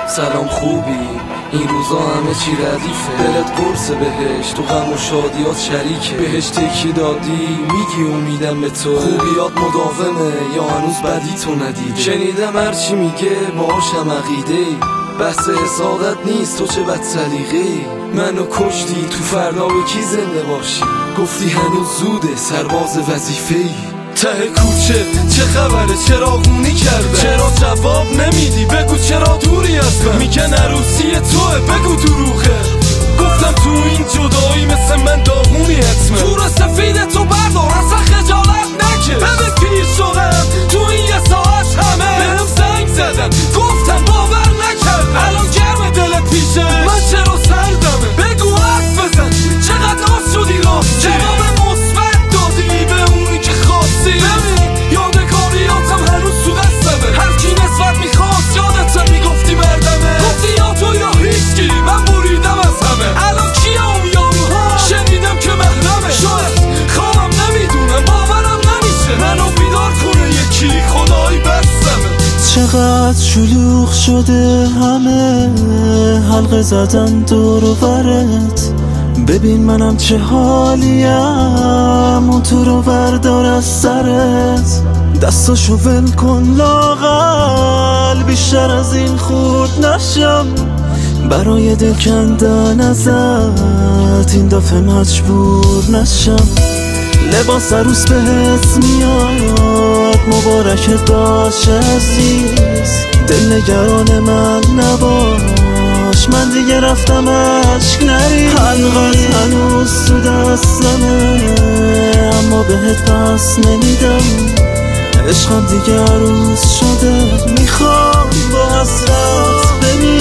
سلام خوبی؟ این روزا همه چی ردیفه، دلت قرص بهشت تو غم و شادیات شریکه. بهشت تکی دادی میگی امیدم به تو، خوبیات مداومه یا هنوز بدی تو ندیده. شنیدم هرچی میگه باهاشم عقیده، بحث حسادت نیست تو چه بد سلیقه‌ای. منو کشتی تو فردا به کی زنده باشی، گفتی هنوز زوده سرباز وظیفه‌ای. ته کوچه چه خبره چراغونی کرده، چرا جواب نمیدی بگو چرا دوری از من. میگن عروسی توه بگو دروغه، گفتم تو این جدایی مثل من داغونی حتمه. تو سفید تو بردار اصلا خجالت نکش، ببین پیر شدم تو این یه ساعت همه بهم زنگ زدن گفتم باور نکردم. الان گرم دلت پیشه من چرا سردمه، بگو حرف بزن چقدر آس شدی راستی، جواب مثبت دادی به اونی که خواستی. ببین یادگاریاتم هنوز تو دستمه، هر کی نسبت میخواست یادت میگفتی مردمه، گفتی یا تو یا هیچکی من بریدم از همه. الان کیه اون یاروها شنیدم که محرمه، شاید خوابم نمیدونم باورم نمیشه، منو بیدار کنه یکی خدایی بستمه. چقدر شلوغ شده همه حلقه زدن دور و برت، ببین منم چه حالیم اون تو رو بردار از سرت. دستاشو ول کن لااقل بیشتر از این خورد نشم، برای دل کندن ازت این دفعه مجبور نشم. لباس عروس بهت میاد مبارک باشه عزیز، دل نگران من نباش من دیگه رفتم عشق نری. حلقت هنوز تو دستمه اما بهت پس نمیدم، عشقم دیگه عروس شده میخوام با حسرت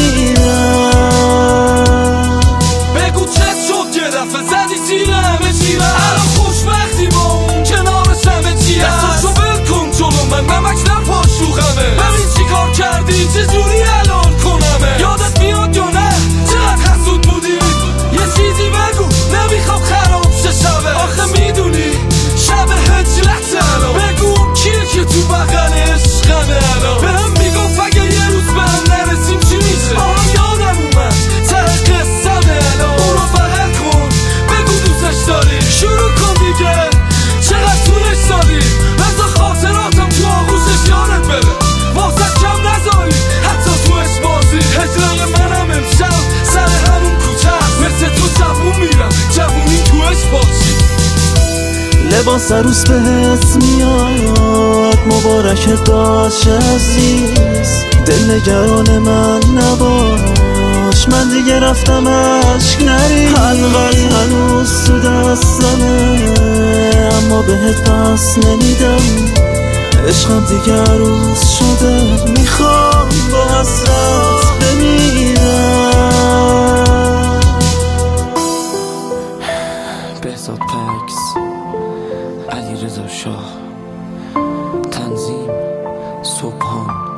بمیرم. بگو چه شد یه دفعه زدی زیر همه چیرم، الان خوشبختی با اون کنارش همه چی هست. دستاشو ول کن جلو من نمک نپاش رو خمه، ببین چی کار کردی چجوری الان کنمه. یادت میاد یا نه چقدر حسود بودی، یه چیزی بگو نمیخوام خراب شه شبه. آخه میدونی شب هجلت الان، بگو کیه که تو بغل عشقمه الان. بهم میگفت اگه یه روز به هم نرسیم چی میشه، آها یادم اومد ته قصه‌مه الان. اونو بغل کن بگو دوستش داری، شروع کن دیگه چقدر طولش دادی، بذار خاطراتم تو آغوشش یادت بره، واسه کم نذاری حتی تو بازی. هجرای منم امشب سر همون کوچه هست، مثل تو جوون میرم جوونی توش باشی. لباس عروس بهت میاد مبارک باشه عزیز، دل نگران من نباش من دیگه رفتم عشق نری. حلقت هنوز تو دستمه اما بهت پس نمیدم، عشقم دیگه عروس شده میخوام با حسرت بمیرم. بهزاد پکس، علیرضا شاه، تنظیم صبحان.